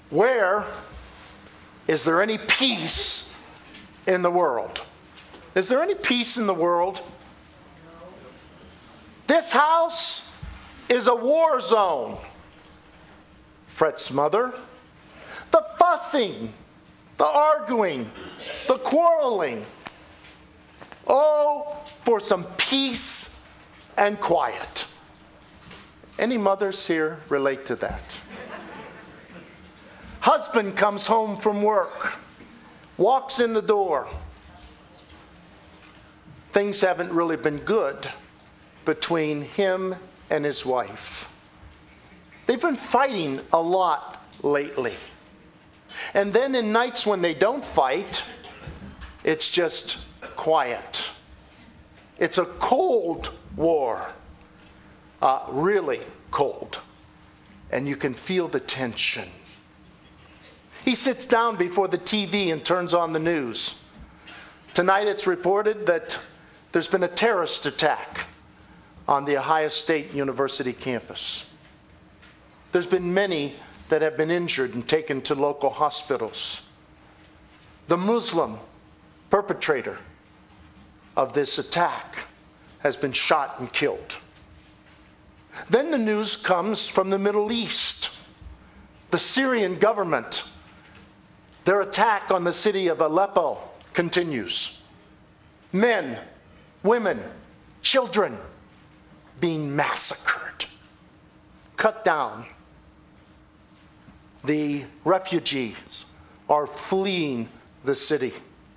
Where is there any peace in the world? Is there any peace in the world? This house is a war zone. Frets mother. The fussing, the arguing, the quarreling. Oh, for some peace and quiet. Any mothers here relate to that? Husband comes home from work, walks in the door. Things haven't really been good between him and his wife. They've been fighting a lot lately. And then in nights when they don't fight, it's just quiet. It's a cold war, really cold. And you can feel the tension. He sits down before the TV and turns on the news. Tonight it's reported that there's been a terrorist attack on the Ohio State University campus. There's been many that have been injured and taken to local hospitals. The Muslim perpetrator of this attack has been shot and killed. Then the news comes from the Middle East. The Syrian government, their attack on the city of Aleppo continues. Men, women, children being massacred, cut down. The refugees are fleeing the city.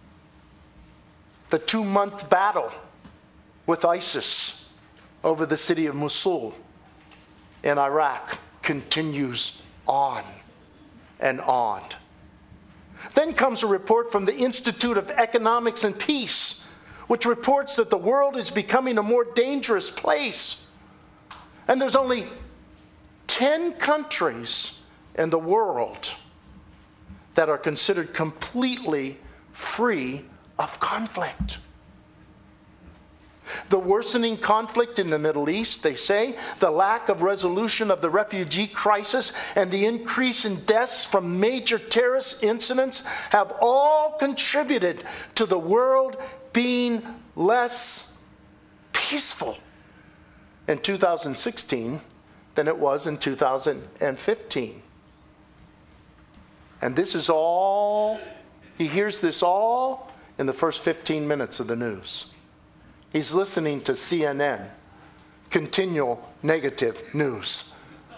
The 2-month battle with ISIS over the city of Mosul in Iraq continues on and on. Then comes a report from the Institute of Economics and Peace, which reports that the world is becoming a more dangerous place. And there's only 10 countries in the world that are considered completely free of conflict. The worsening conflict in the Middle East, they say, the lack of resolution of the refugee crisis, and the increase in deaths from major terrorist incidents have all contributed to the world being less peaceful in 2016 than it was in 2015. And this is all, he hears this all in the first 15 minutes of the news. He's listening to CNN, continual negative news.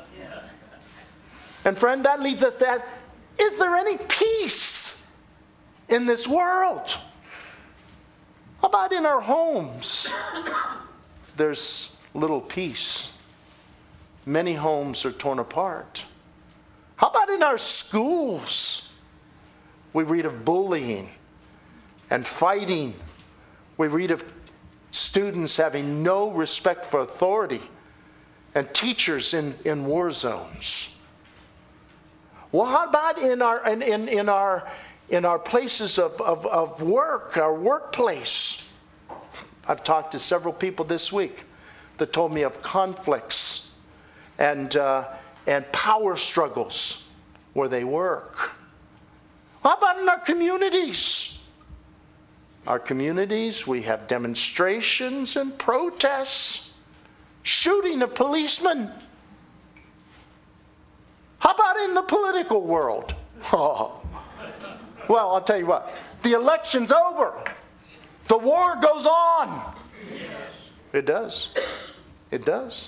And friend, that leads us to ask, is there any peace in this world? How about in our homes? There's little peace. Many homes are torn apart. How about in our schools? We read of bullying and fighting. We read of students having no respect for authority and teachers in war zones. Well, how about in our places of work, our workplace? I've talked to several people this week that told me of conflicts and power struggles where they work. How about in our communities? Our communities, we have demonstrations and protests, shooting of policemen. How about in the political world? Oh. Well, I'll tell you what, the election's over. The war goes on. It does. It does.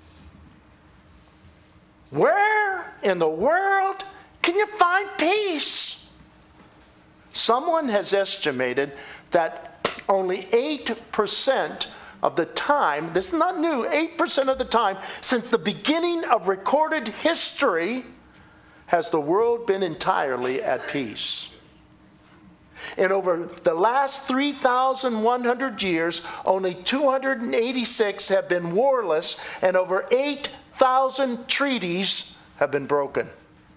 Where in the world can you find peace? Someone has estimated that only 8% of the time, this is not new, 8% of the time since the beginning of recorded history has the world been entirely at peace. In over the last 3,100 years, only 286 have been warless, and over 8,000 treaties have been broken.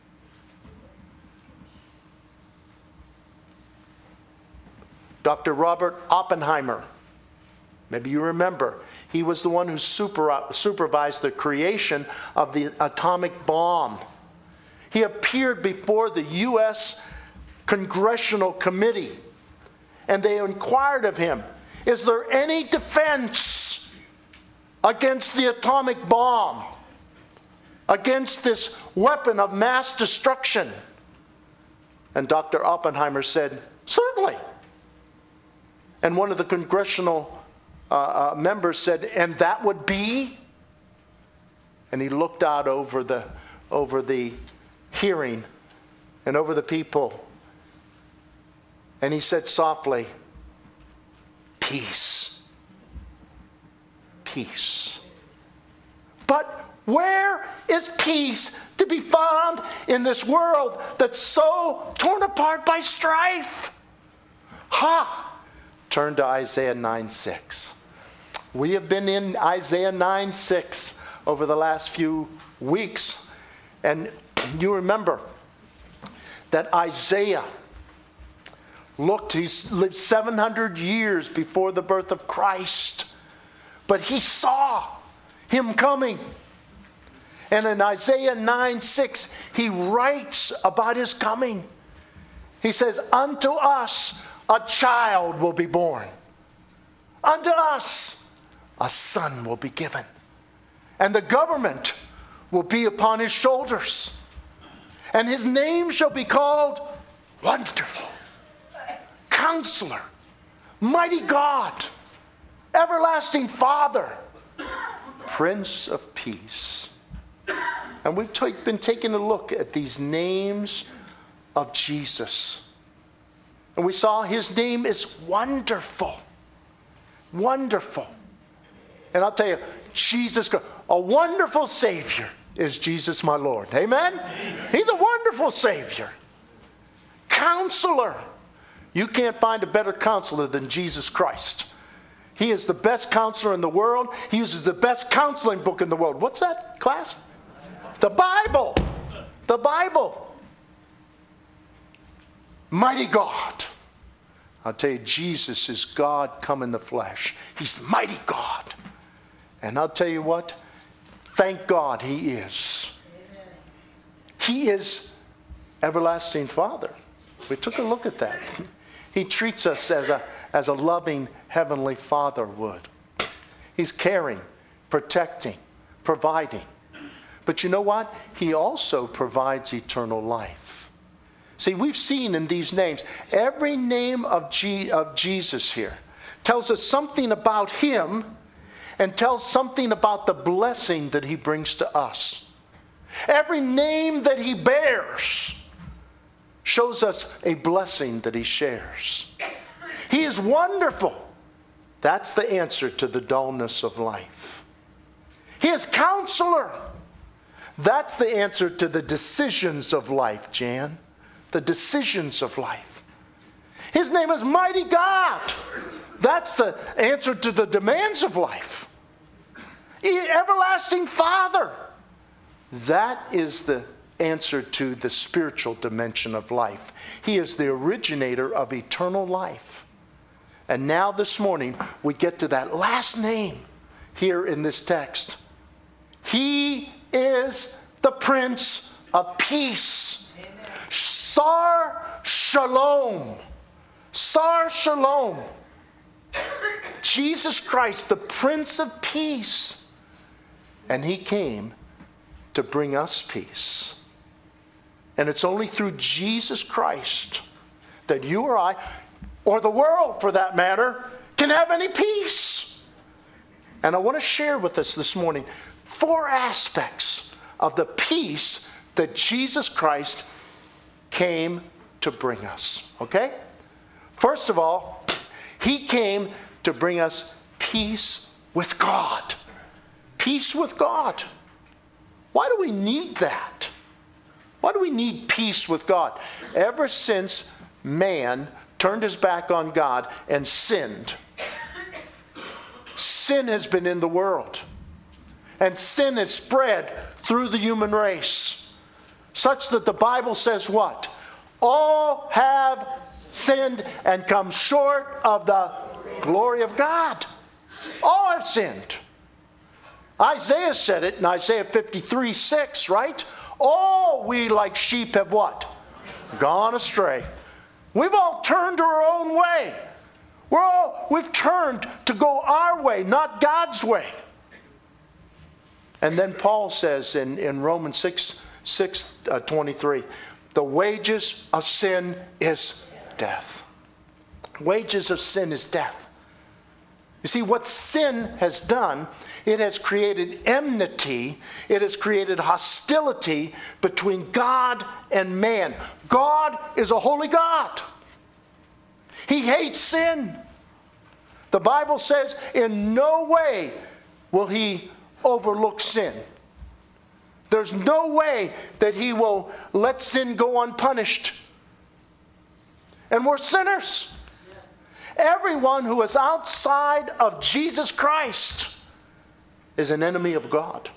Dr. Robert Oppenheimer, maybe you remember, he was the one who supervised the creation of the atomic bomb. he appeared before the U.S. Congressional Committee, and they inquired of him, is there any defense against the atomic bomb, against this weapon of mass destruction? And Dr. Oppenheimer said, certainly. And one of the congressional members said, and that would be? And he looked out over the hearing and over the people, and he said softly, peace. Peace. But where is peace to be found in this world that's so torn apart by strife? Turn to Isaiah 9:6. We have been in Isaiah 9:6 over the last few weeks. And you remember that Isaiah he's lived 700 years before the birth of Christ. But he saw him coming. And in Isaiah 9:6, he writes about his coming. He says, unto us a child will be born. Unto us a son will be given. And the government will be upon his shoulders. And his name shall be called Wonderful, Counselor, Mighty God, Everlasting Father, Prince of Peace. And we've been taking a look at these names of Jesus. And we saw his name is Wonderful. Wonderful. And I'll tell you, Jesus, a wonderful Savior is Jesus my Lord. Amen? Amen. He's a wonderful Savior. Counselor. You can't find a better counselor than Jesus Christ. He is the best counselor in the world. He uses the best counseling book in the world. What's that, class? The Bible. The Bible. Mighty God. I'll tell you, Jesus is God come in the flesh. He's mighty God. And I'll tell you what, thank God he is. Amen. He is everlasting Father. We took a look at that. He treats us as a loving heavenly Father would. He's caring, protecting, providing. But you know what? He also provides eternal life. See, we've seen in these names, every name of Jesus here tells us something about him and tells something about the blessing that he brings to us. Every name that he bears shows us a blessing that he shares. He is wonderful. That's the answer to the dullness of life. He is Counselor. That's the answer to the decisions of life, Jan. The decisions of life. His name is Mighty God. That's the answer to the demands of life. Everlasting Father. That is the answer to the spiritual dimension of life. He is the originator of eternal life. And now this morning, we get to that last name here in this text. He is the Prince of Peace. Amen. Sar Shalom. Sar Shalom. Jesus Christ, the Prince of Peace. And he came to bring us peace. And it's only through Jesus Christ that you or I, or the world for that matter, can have any peace. And I want to share with us this morning 4 aspects of the peace that Jesus Christ came to bring us. Okay? First of all, he came to bring us peace with God. Peace with God. Why do we need that? Why do we need peace with God? Ever since man turned his back on God and sinned, sin has been in the world. And sin has spread through the human race, such that the Bible says what? All have sinned and come short of the glory of God. All have sinned. Isaiah said it in Isaiah 53:6, right? All we like sheep have what? Gone astray. We've all turned our own way. We've turned to go our way, not God's way. And then Paul says in Romans 6:23, the wages of sin is death. Wages of sin is death. You see, what sin has done, it has created enmity, it has created hostility between God and man. God is a holy God. He hates sin. The Bible says in no way will he overlook sin. There's no way that he will let sin go unpunished. And we're sinners. Everyone who is outside of Jesus Christ is an enemy of God.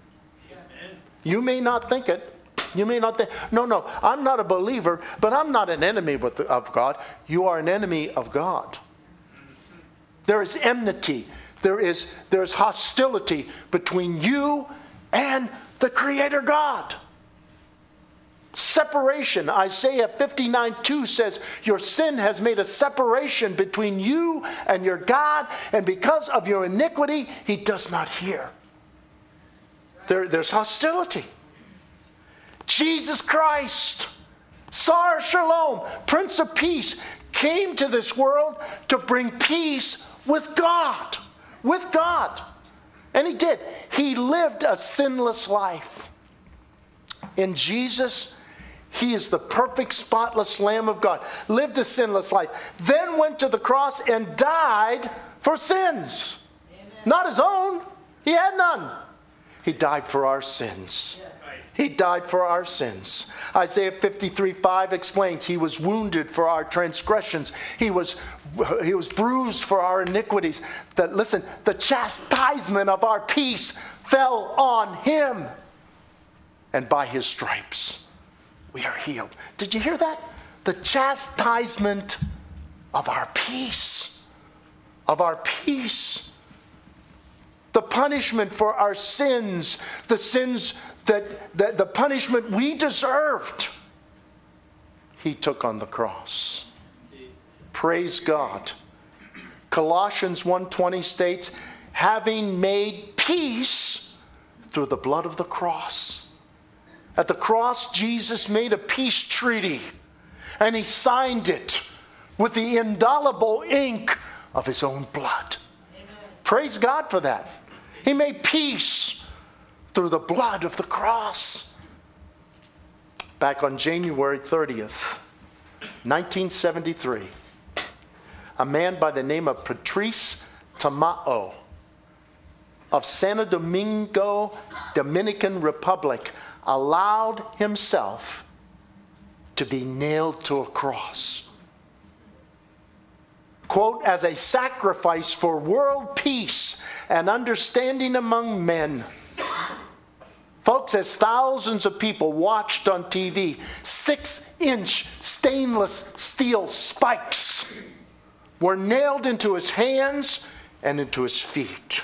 You may not think it. You may not think, no, I'm not a believer, but I'm not an enemy of God. You are an enemy of God. There is enmity. There is hostility between you and the Creator God. Separation. Isaiah 59:2 says, your sin has made a separation between you and your God, and because of your iniquity, he does not hear. There's hostility. Jesus Christ, Sar Shalom, Prince of Peace, came to this world to bring peace with God. With God. And he did. He lived a sinless life. In Jesus, he is the perfect, spotless Lamb of God. Lived a sinless life. Then went to the cross and died for sins. Amen. Not his own. He had none. He died for our sins. He died for our sins. Isaiah 53:5 explains, he was wounded for our transgressions. He was bruised for our iniquities. Listen, the chastisement of our peace fell on him. And by his stripes, we are healed. Did you hear that? The chastisement of our peace. Of our peace. The punishment for our sins. The sins that the punishment we deserved, he took on the cross. Praise God. Colossians 1:20 states, having made peace through the blood of the cross. At the cross, Jesus made a peace treaty, and he signed it with the indelible ink of his own blood. Amen. Praise God for that. He made peace through the blood of the cross. Back on January 30th, 1973, a man by the name of Patrice Tamao of Santo Domingo, Dominican Republic, allowed himself to be nailed to a cross. Quote, as a sacrifice for world peace and understanding among men. Folks, as thousands of people watched on TV, 6-inch stainless steel spikes were nailed into his hands and into his feet.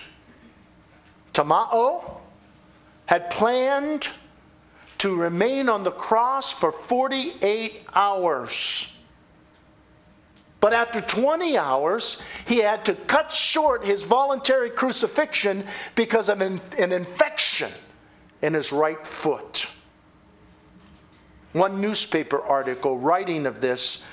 Tamao had planned to remain on the cross for 48 hours. But after 20 hours, he had to cut short his voluntary crucifixion because of an infection in his right foot. One newspaper article writing of this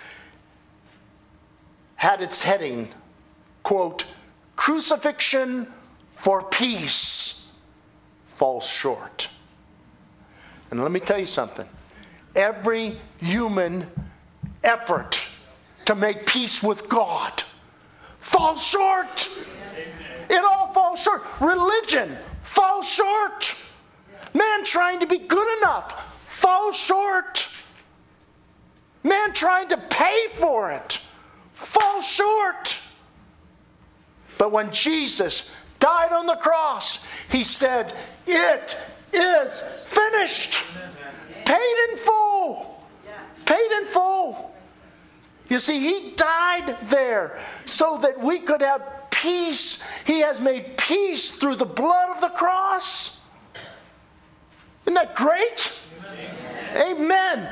had its heading, quote, crucifixion for peace falls short. And let me tell you something. Every human effort to make peace with God falls short. It all falls short. Religion falls short. Man trying to be good enough falls short. Man trying to pay for it falls short. But when Jesus died on the cross, he said, it is finished. Paid in full. Paid in full. You see, he died there so that we could have peace. He has made peace through the blood of the cross. Isn't that great?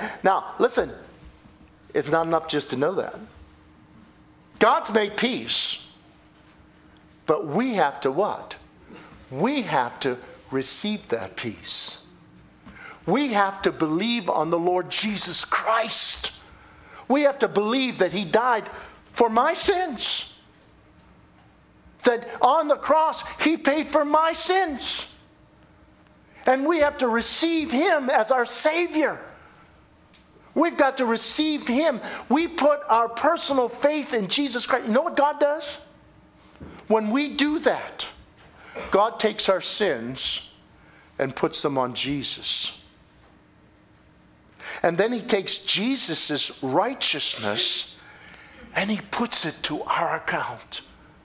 Now, listen, it's not enough just to know that. God's made peace, but we have to what? We have to receive that peace. We have to believe on the Lord Jesus Christ. We have to believe that He died for my sins. That on the cross, He paid for my sins. And we have to receive Him as our Savior. We've got to receive Him. We put our personal faith in Jesus Christ. You know what God does? When we do that, God takes our sins and puts them on Jesus. And then He takes Jesus' righteousness and He puts it to our account.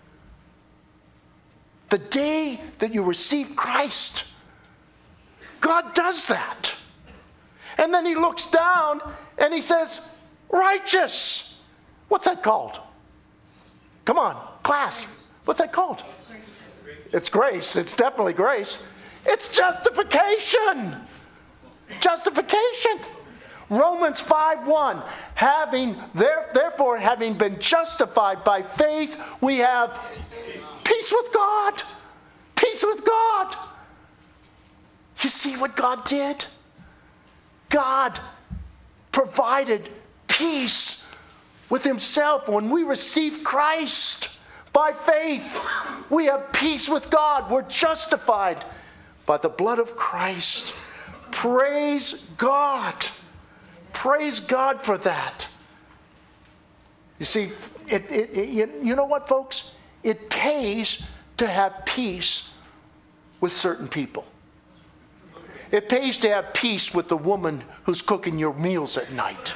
The day that you receive Christ, God does that. And then He looks down and He says, righteous. What's that called? Come on, class. What's that called? It's grace. It's definitely grace. It's justification. Justification. Romans 5:1. Therefore, having been justified by faith, we have peace with God. Peace with God. You see what God did? God provided peace with Himself. When we receive Christ by faith, we have peace with God. We're justified by the blood of Christ. Praise God. Praise God for that. You see, you know what, folks? It pays to have peace with certain people. It pays to have peace with the woman who's cooking your meals at night.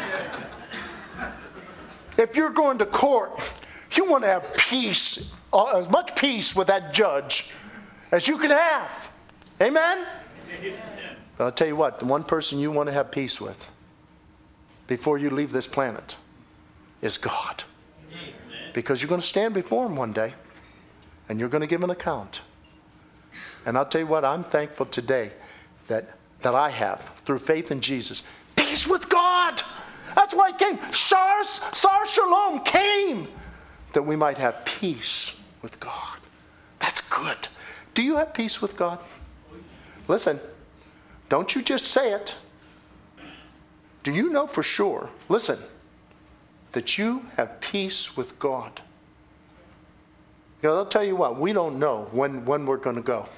If you're going to court, you want to have peace, as much peace with that judge as you can have. Amen? But I'll tell you what, the one person you want to have peace with before you leave this planet is God. Because you're going to stand before Him one day and you're going to give an account. And I'll tell you what, I'm thankful today that I have, through faith in Jesus, peace with God. That's why He came. Sar Shalom came, that we might have peace with God. That's good. Do you have peace with God? Listen, don't you just say it. Do you know for sure, listen, that you have peace with God? You know, I'll tell you what, we don't know when we're going to go.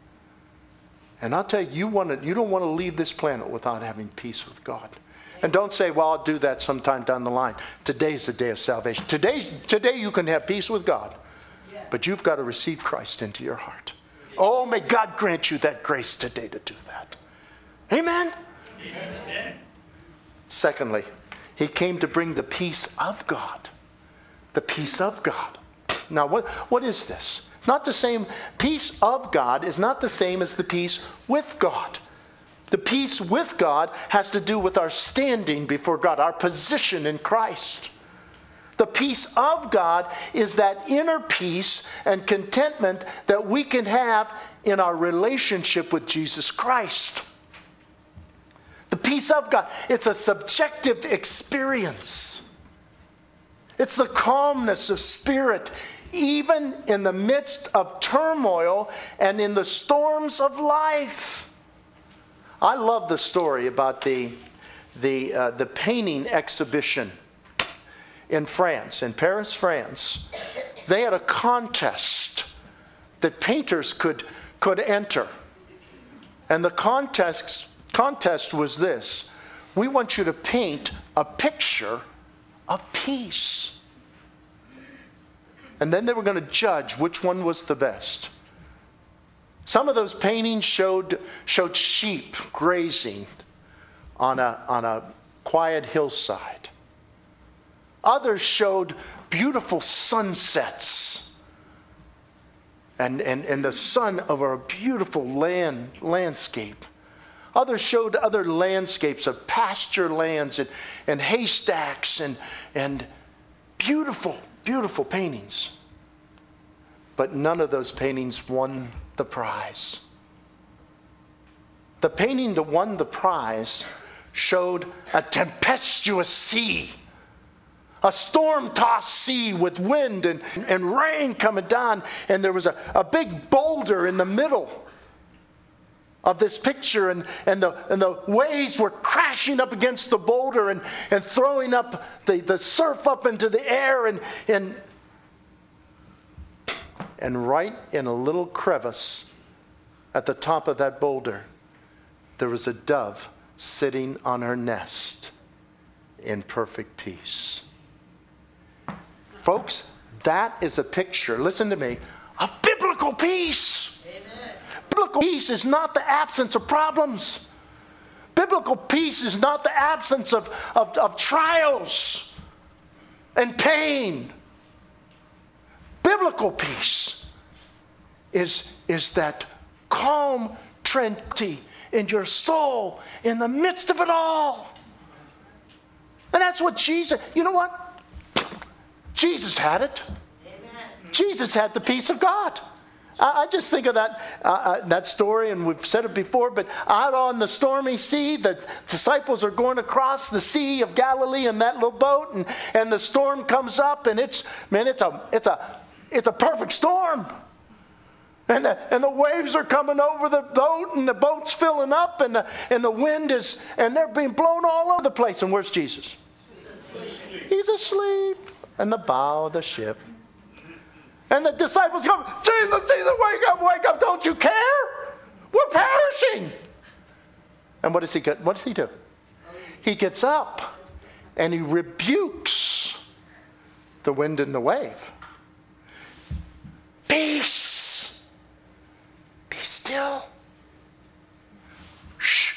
And I'll tell you, you don't want to leave this planet without having peace with God. And don't say, well, I'll do that sometime down the line. Today's the day of salvation. Today you can have peace with God. But you've got to receive Christ into your heart. Oh, may God grant you that grace today to do that. Amen? Amen. Secondly, He came to bring the peace of God. The peace of God. Now, what is this? Not the same. Peace of God is not the same as the peace with God. The peace with God has to do with our standing before God, our position in Christ. The peace of God is that inner peace and contentment that we can have in our relationship with Jesus Christ. The peace of God, it's a subjective experience. It's the calmness of spirit, even in the midst of turmoil and in the storms of life. I love the story about the painting exhibition in France, in Paris, France. They had a contest that painters could enter. And the contest was this: we want you to paint a picture of peace. And then they were going to judge which one was the best. Some of those paintings showed sheep grazing on a quiet hillside. Others showed beautiful sunsets and the sun over a beautiful landscape. Others showed other landscapes of pasture lands and haystacks and beautiful, beautiful paintings. But none of those paintings won the prize. The painting that won the prize showed a tempestuous sea, a storm-tossed sea with wind and rain coming down, and there was a big boulder in the middle of this picture, and the waves were crashing up against the boulder and throwing up the surf up into the air, and right in a little crevice at the top of that boulder, there was a dove sitting on her nest in perfect peace. Folks, that is a picture, listen to me, of biblical peace. Amen. Biblical peace is not the absence of problems. Biblical peace is not the absence of trials and pain. Biblical peace is that calm tranquility in your soul in the midst of it all. And that's what Jesus, you know what? Jesus had it. Amen. Jesus had the peace of God. I just think of that story, and we've said it before, but out on the stormy sea, the disciples are going across the Sea of Galilee in that little boat, and the storm comes up, and it's a perfect storm. And the waves are coming over the boat, and the boat's filling up, and the wind is, and they're being blown all over the place. And where's Jesus? He's asleep in the bow of the ship. And the disciples come, Jesus, wake up, don't you care? We're perishing. And what does he do? He gets up and he rebukes the wind and the wave. Peace. Be still. Shh.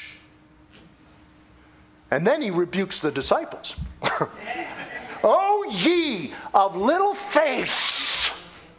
And then he rebukes the disciples. O ye of little faith.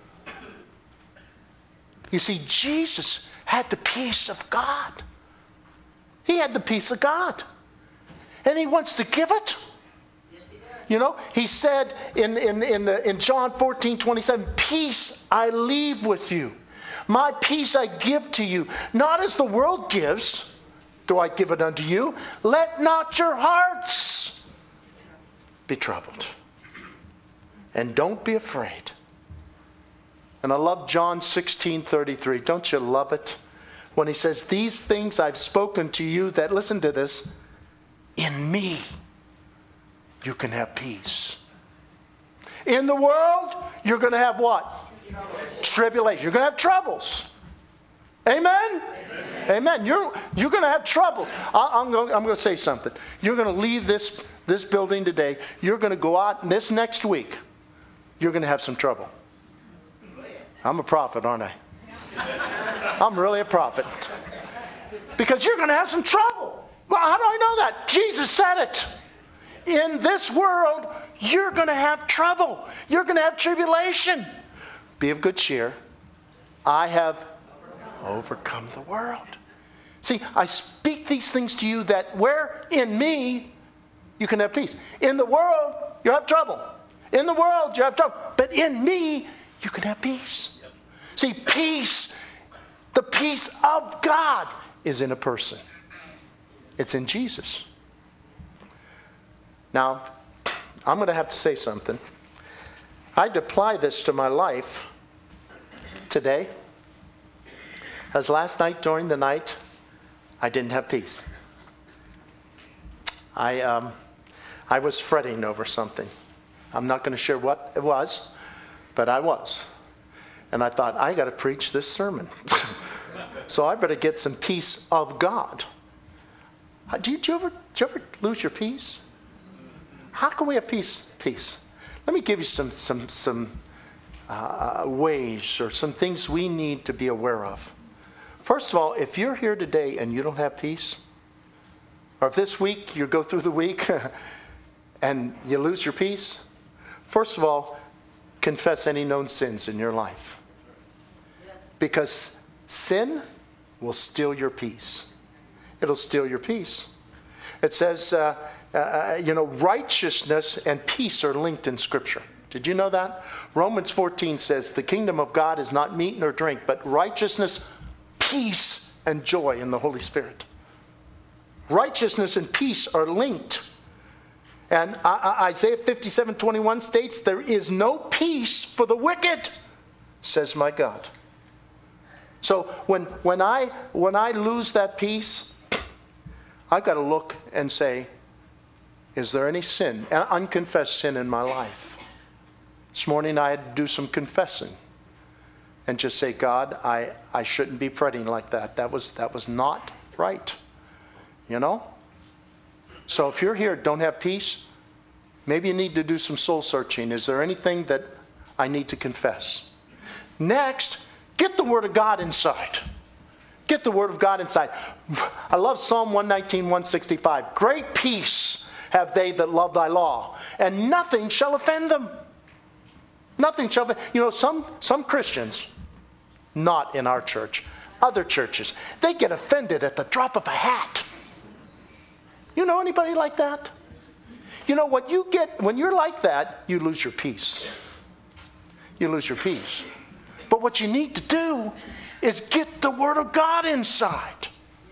You see, Jesus had the peace of God. He had the peace of God. And he wants to give it. You know, he said in John 14:27, peace I leave with you. My peace I give to you. Not as the world gives, do I give it unto you. Let not your hearts be troubled. And don't be afraid. And I love John 16:33. Don't you love it? When he says, these things I've spoken to you that, listen to this, in me you can have peace. In the world, you're going to have what? Tribulation. You're going to have troubles. Amen? Amen. You're going to have troubles. I'm going to say something. You're going to leave this building today. You're going to go out this next week. You're going to have some trouble. I'm a prophet, aren't I? I'm really a prophet. Because you're going to have some trouble. Well, how do I know that? Jesus said it. In this world, you're going to have trouble. You're going to have tribulation. Be of good cheer. I have overcome the world. See, I speak these things to you that where in me, you can have peace. In the world, you have trouble. In the world, you have trouble. But in me, you can have peace. Yep. See, peace, the peace of God is in a person. It's in Jesus. Now, I'm going to have to say something. I'd apply this to my life today. As last night during the night, I didn't have peace. I was fretting over something. I'm not going to share what it was, but I was. And I thought, I got to preach this sermon. So I better get some peace of God. Do you ever lose your peace? How can we have peace? Let me give you some ways or some things we need to be aware of. First of all, if you're here today and you don't have peace, or if this week you go through the week and you lose your peace, first of all, confess any known sins in your life. Because sin will steal your peace. It'll steal your peace. It says, righteousness and peace are linked in Scripture. Did you know that? Romans 14 says, the kingdom of God is not meat nor drink, but righteousness, peace, and joy in the Holy Spirit. Righteousness and peace are linked. And Isaiah 57:21 states, there is no peace for the wicked, says my God. So when I lose that peace, I've got to look and say, is there any sin, unconfessed sin in my life? This morning I had to do some confessing and just say, God, I shouldn't be fretting like that. That was not right. You know? So if you're here, don't have peace, maybe you need to do some soul searching. Is there anything that I need to confess? Next, get the Word of God inside. Get the Word of God inside. I love Psalm 119, 165. Great peace have they that love thy law, and nothing shall offend them. Nothing shall offend. You know, some Christians, not in our church, other churches, they get offended at the drop of a hat. You know anybody like that? You know what you get, when you're like that, you lose your peace. You lose your peace. But what you need to do is get the Word of God inside.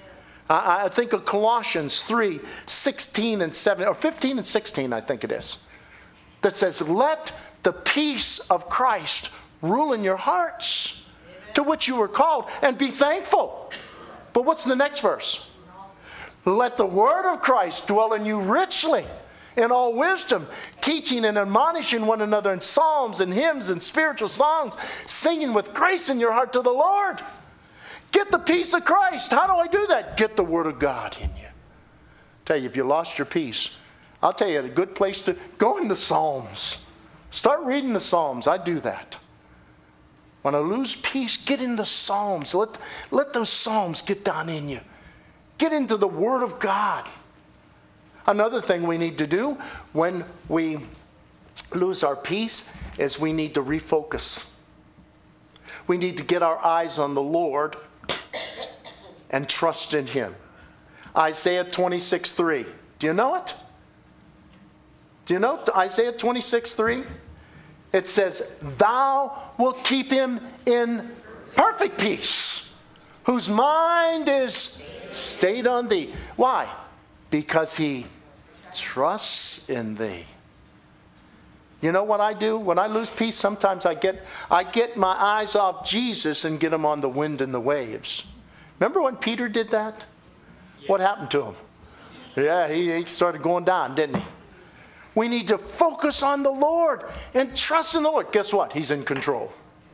I think of Colossians 3, 16 and 17, or 15 and 16, I think it is, that says, let the peace of Christ rule in your hearts, to which you were called, and be thankful. But what's the next verse? Let the word of Christ dwell in you richly, in all wisdom, teaching and admonishing one another in psalms and hymns and spiritual songs, singing with grace in your heart to the Lord. Get the peace of Christ. How do I do that? Get the Word of God in you. Tell you, if you lost your peace, I'll tell you a good place to go in the Psalms. Start reading the Psalms. I do that. When I lose peace, get in the Psalms. Let those Psalms get down in you. Get into the Word of God. Another thing we need to do when we lose our peace is we need to refocus. We need to get our eyes on the Lord and trust in Him. Isaiah 26:3. Do you know it? Do you know Isaiah 26:3? It says, thou wilt keep him in perfect peace, whose mind is stayed on thee. Why? Because he trusts in thee. You know what I do? When I lose peace, sometimes I get my eyes off Jesus and get them on the wind and the waves. Remember when Peter did that? What happened to him? Yeah, he started going down, didn't he? We need to focus on the Lord and trust in the Lord. Guess what? He's in control.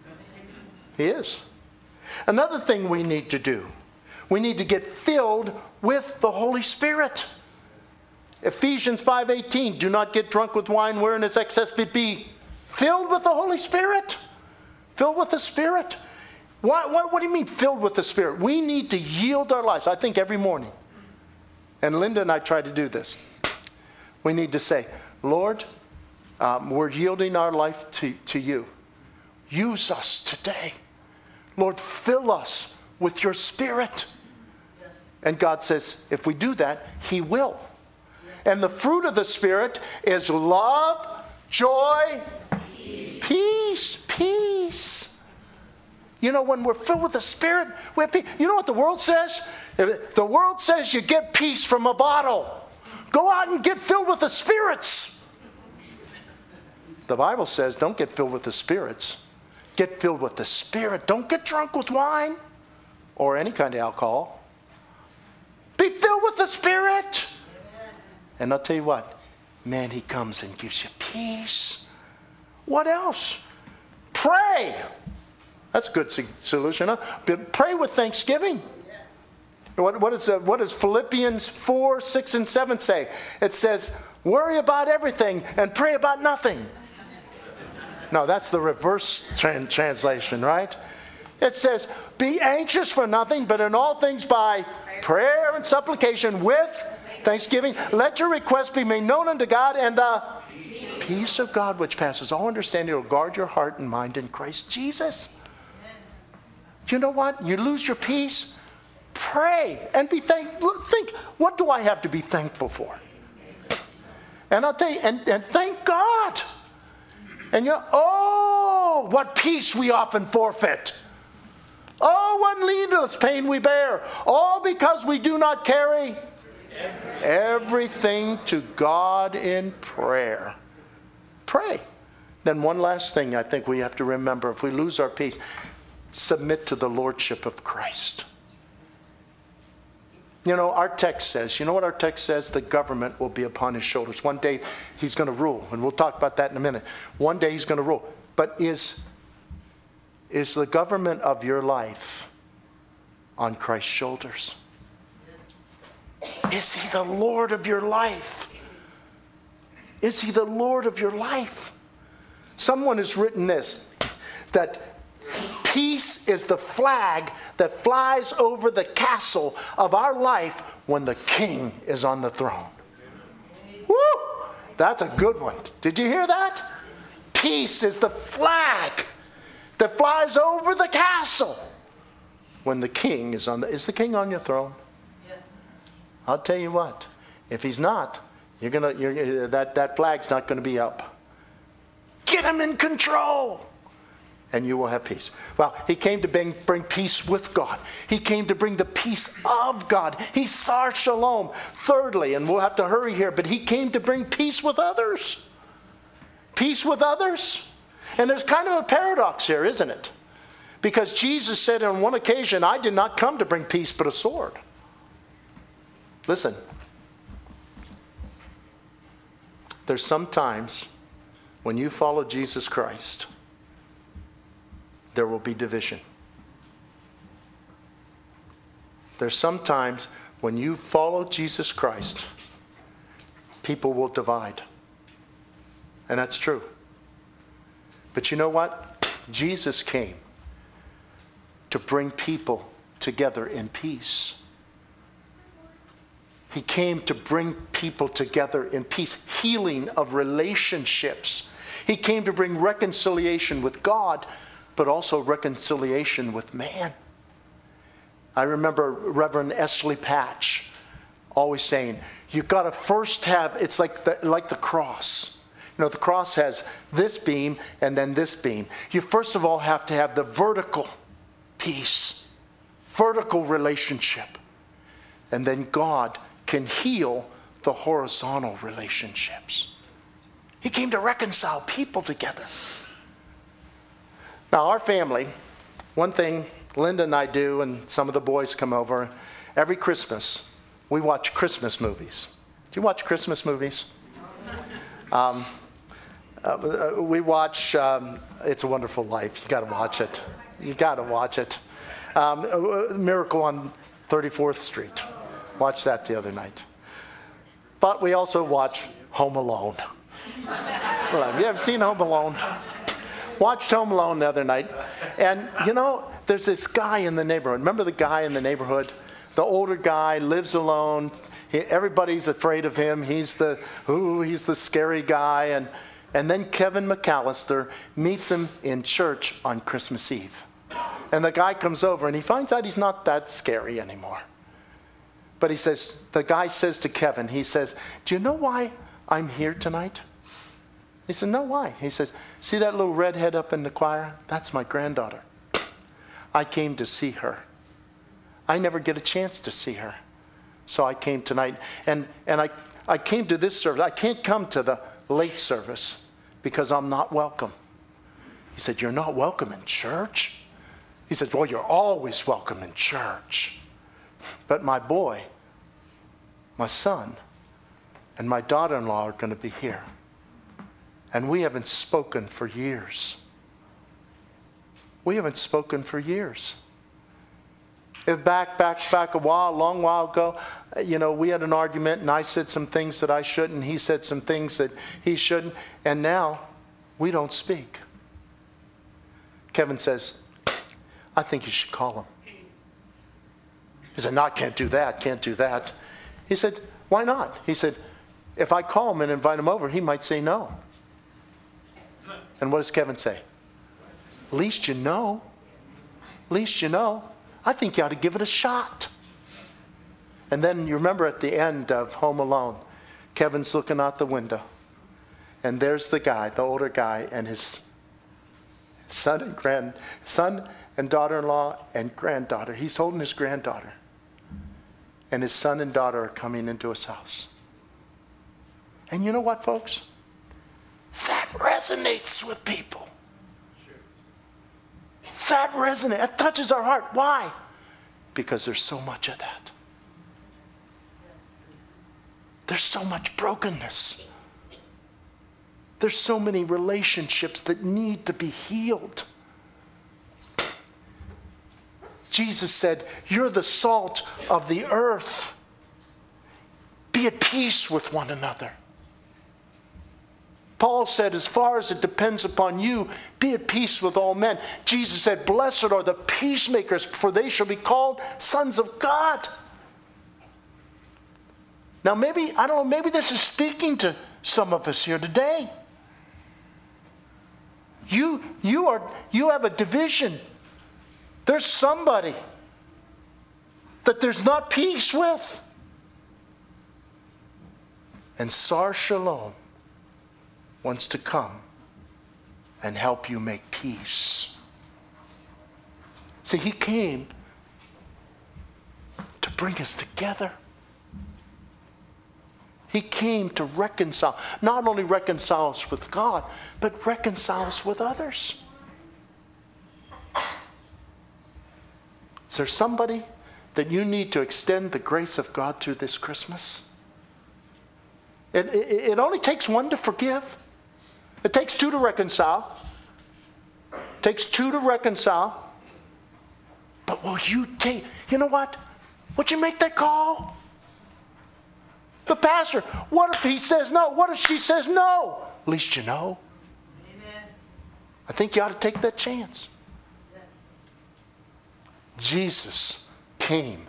He is. Another thing we need to do, we need to get filled with the Holy Spirit. Ephesians 5:18, do not get drunk with wine wherein is excess, but be filled with the Holy Spirit. Filled with the Spirit. What do you mean filled with the Spirit? We need to yield our lives. I think every morning, and Linda and I try to do this, we need to say, Lord, we're yielding our life to you. Use us today. Lord, fill us with your Spirit. And God says, if we do that, He will. And the fruit of the Spirit is love, joy, peace. You know, when we're filled with the Spirit, we have peace. You know what the world says? The world says you get peace from a bottle. Go out and get filled with the spirits. The Bible says don't get filled with the spirits. Get filled with the Spirit. Don't get drunk with wine or any kind of alcohol. Be filled with the Spirit. And I'll tell you what, man, He comes and gives you peace. What else? Pray. That's a good solution, huh? But pray with thanksgiving. What does Philippians 4, 6, and 7 say? It says, worry about everything and pray about nothing. No, that's the reverse translation, right? It says, be anxious for nothing, but in all things by prayer and supplication with thanksgiving, let your requests be made known unto God, and the peace of God, which passes all understanding, will guard your heart and mind in Christ Jesus. You know what? You lose your peace, pray and be thankful. Think, what do I have to be thankful for? And I'll tell you, and thank God. And oh, what peace we often forfeit. Oh, what needless pain we bear. All because we do not carry Everything to God in prayer. Pray. Then one last thing I think we have to remember, if we lose our peace, submit to the lordship of Christ. You know, our text says, you know what our text says? The government will be upon his shoulders. One day he's going to rule, and we'll talk about that in a minute. One day he's going to rule. But is the government of your life on Christ's shoulders? Is he the Lord of your life? Is he the Lord of your life? Someone has written this, that peace is the flag that flies over the castle of our life when the king is on the throne. Woo! That's a good one. Did you hear that? Peace is the flag that flies over the castle when the king is on the... Is the king on your throne? Yeah. I'll tell you what. If he's not, that flag's not going to be up. Get him in control, and you will have peace. Well, he came to bring peace with God. He came to bring the peace of God. He's Sar Shalom. Thirdly, and we'll have to hurry here, but he came to bring peace with others. Peace with others. And there's kind of a paradox here, isn't it? Because Jesus said on one occasion, I did not come to bring peace but a sword. Listen. There's some times when you follow Jesus Christ, there will be division. There's sometimes when you follow Jesus Christ, people will divide. And that's true. But you know what? Jesus came to bring people together in peace. He came to bring people together in peace, healing of relationships. He came to bring reconciliation with God, but also reconciliation with man. I remember Reverend Esley Patch always saying, you've got to first have, it's like the cross. You know, the cross has this beam and then this beam. You first of all have to have the vertical peace, vertical relationship. And then God can heal the horizontal relationships. He came to reconcile people together. Now, our family, one thing Linda and I do, and some of the boys come over, every Christmas, we watch Christmas movies. Do you watch Christmas movies? We watch It's a Wonderful Life. You got to watch it. You got to watch it. Miracle on 34th Street. Watched that the other night. But we also watch Home Alone. Have you ever seen Home Alone? Watched Home Alone the other night. And, you know, there's this guy in the neighborhood. Remember the guy in the neighborhood? The older guy, lives alone. Everybody's afraid of him. He's the scary guy. And then Kevin McAllister meets him in church on Christmas Eve. And the guy comes over and he finds out he's not that scary anymore. But the guy says to Kevin, he says, do you know why I'm here tonight? He said, no, why? He says, see that little redhead up in the choir? That's my granddaughter. I came to see her. I never get a chance to see her. So I came tonight. And I came to this service. I can't come to the late service because I'm not welcome. He said, you're not welcome in church? He said, well, you're always welcome in church. But my boy, my son, and my daughter-in-law are going to be here. And we haven't spoken for years. We haven't spoken for years. If back a long while ago, you know, we had an argument and I said some things that I shouldn't, he said some things that he shouldn't, and now we don't speak. Kevin says, I think you should call him. He said, no, I can't do that. He said, why not? He said, if I call him and invite him over, he might say no. And what does Kevin say? At least you know. At least you know. I think you ought to give it a shot. And then you remember at the end of Home Alone, Kevin's looking out the window. And there's the guy, the older guy, and his son and daughter-in-law and granddaughter. He's holding his granddaughter. and his son and daughter are coming into his house. And you know what, folks? That resonates with people. That resonates. That touches our heart. Why? Because there's so much of that. There's so much brokenness. There's so many relationships that need to be healed. Jesus said, you're the salt of the earth. Be at peace with one another. Paul said, as far as it depends upon you, be at peace with all men. Jesus said, blessed are the peacemakers, for they shall be called sons of God. Now maybe, I don't know, maybe this is speaking to some of us here today. You have a division. There's somebody that there's not peace with. And Sar Shalom wants to come and help you make peace. See, he came to bring us together. He came to reconcile, not only reconcile us with God, but reconcile us with others. Is there somebody that you need to extend the grace of God to this Christmas? It only takes one to forgive. It takes two to reconcile. It takes two to reconcile. But will you take, you know what? Would you make that call? The pastor, what if he says no? What if she says no? At least you know. Amen. I think you ought to take that chance. Yeah. Jesus came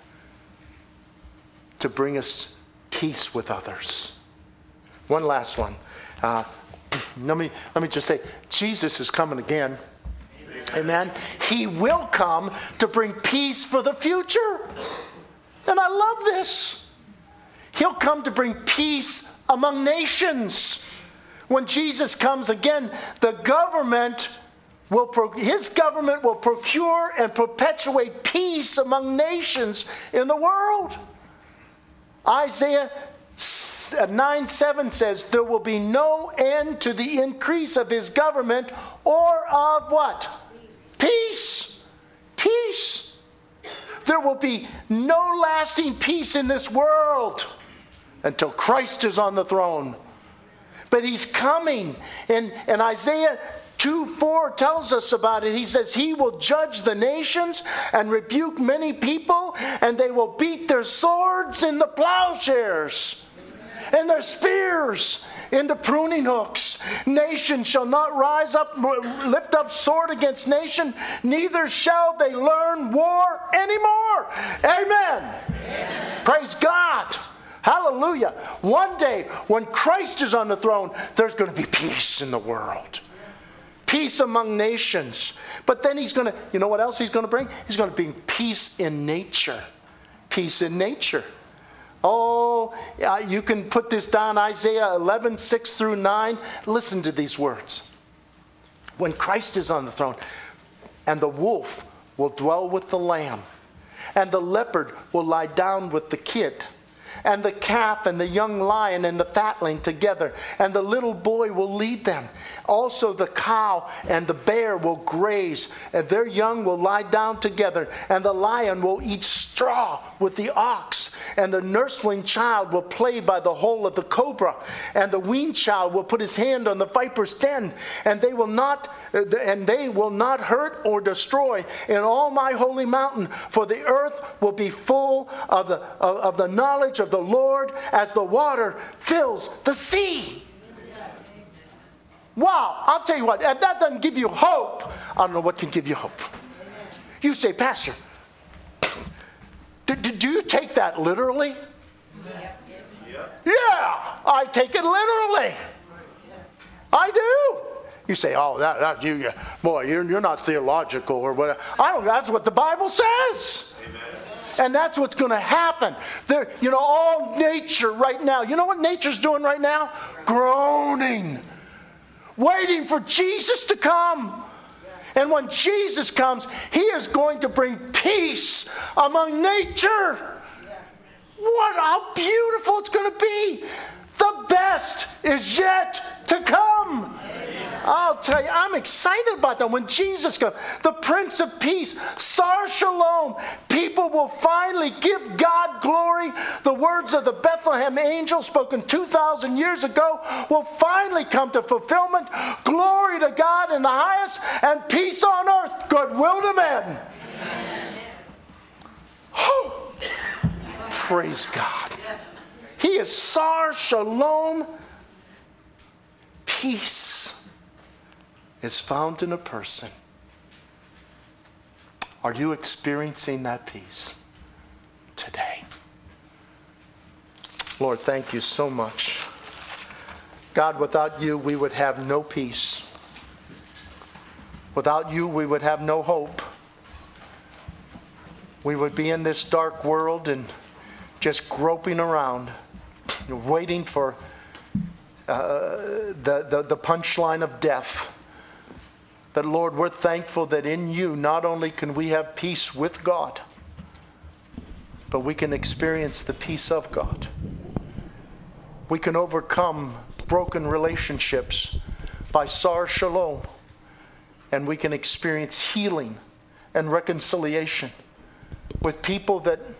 to bring us peace with others. One last one. Let me just say, Jesus is coming again. Amen. He will come to bring peace for the future. And I love this. He'll come to bring peace among nations. When Jesus comes again, his government will procure and perpetuate peace among nations in the world. Isaiah 9:7 says, there will be no end to the increase of his government or of what? Peace. Peace. There will be no lasting peace in this world until Christ is on the throne. But he's coming. And Isaiah 2:4 tells us about it. He says, he will judge the nations and rebuke many people, and they will beat their swords in the plowshares and their spears into pruning hooks. Nation shall not rise up, lift up sword against nation, neither shall they learn war anymore. Amen. Amen. Praise God. Hallelujah. One day, when Christ is on the throne, there's going to be peace in the world. Peace among nations. But then he's going to, you know what else he's going to bring? He's going to bring peace in nature. Peace in nature. Oh, you can put this down, Isaiah 11:6-9. Listen to these words. When Christ is on the throne, and the wolf will dwell with the lamb, and the leopard will lie down with the kid, and the calf and the young lion and the fatling together, and the little boy will lead them. Also the cow and the bear will graze, and their young will lie down together, and the lion will eat straw with the ox, and the nursling child will play by the hole of the cobra, and the weaned child will put his hand on the viper's den, and they will not hurt or destroy in all my holy mountain, for the earth will be full of the knowledge of the Lord as the water fills the sea. Wow, I'll tell you what, if that doesn't give you hope, I don't know what can give you hope. You say, Pastor, do you take that literally? Yeah, I take it literally. I do. You say, oh, you're not theological or whatever. I don't. That's what the Bible says. Amen. And that's what's going to happen. There, all nature right now. You know what nature's doing right now? Groaning. Waiting for Jesus to come. And when Jesus comes, he is going to bring peace among nature. what, how beautiful it's going to be. The best is yet to come. I'll tell you, I'm excited about that. When Jesus comes, the Prince of Peace, Sar Shalom, people will finally give God glory. The words of the Bethlehem angel spoken 2,000 years ago will finally come to fulfillment. Glory to God in the highest and peace on earth, goodwill to men. Oh, praise God. He is Sar Shalom. Peace is found in a person. Are you experiencing that peace today? Lord, thank you so much. God, without you, we would have no peace. Without you, we would have no hope. We would be in this dark world and just groping around, waiting for the punchline of death. But Lord, we're thankful that in you, not only can we have peace with God, but we can experience the peace of God. We can overcome broken relationships by Sar Shalom, and we can experience healing and reconciliation with people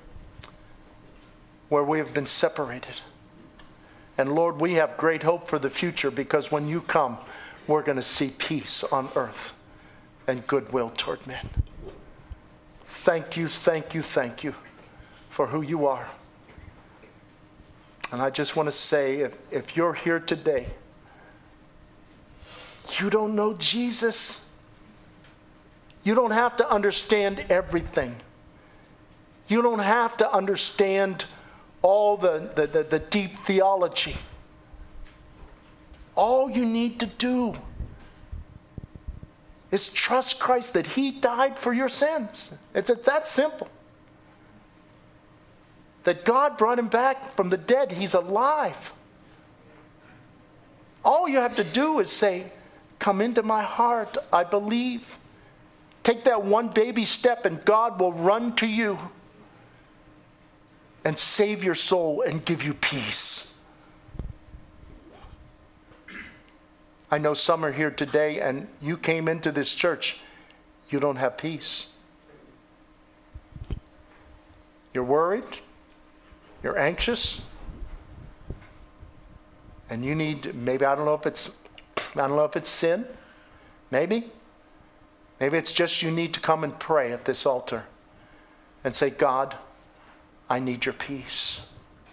where we have been separated. And Lord, we have great hope for the future, because when you come, we're going to see peace on earth and goodwill toward men. Thank you, thank you, thank you for who you are. And I just want to say, if you're here today, you don't know Jesus, you don't have to understand everything. You don't have to understand all the deep theology. All you need to do is trust Christ, that he died for your sins. It's that simple. That God brought him back from the dead. He's alive. All you have to do is say, come into my heart. I believe. Take that one baby step and God will run to you and save your soul and give you peace. I know some are here today and you came into this church, you don't have peace. You're worried, you're anxious, and you need, maybe, I don't know if it's sin, maybe it's just you need to come and pray at this altar and say, God, I need your peace.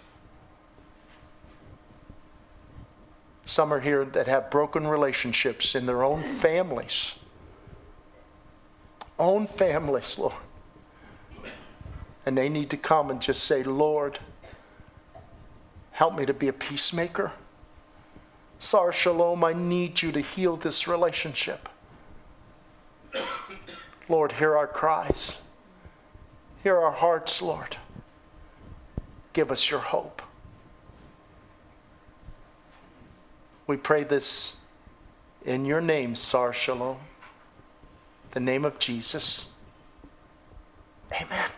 Some are here that have broken relationships in their own families. Own families, Lord. And they need to come and just say, Lord, help me to be a peacemaker. Sar Shalom, I need you to heal this relationship. Lord, hear our cries. Hear our hearts, Lord. Give us your hope. We pray this in your name, Sar Shalom, the name of Jesus. Amen.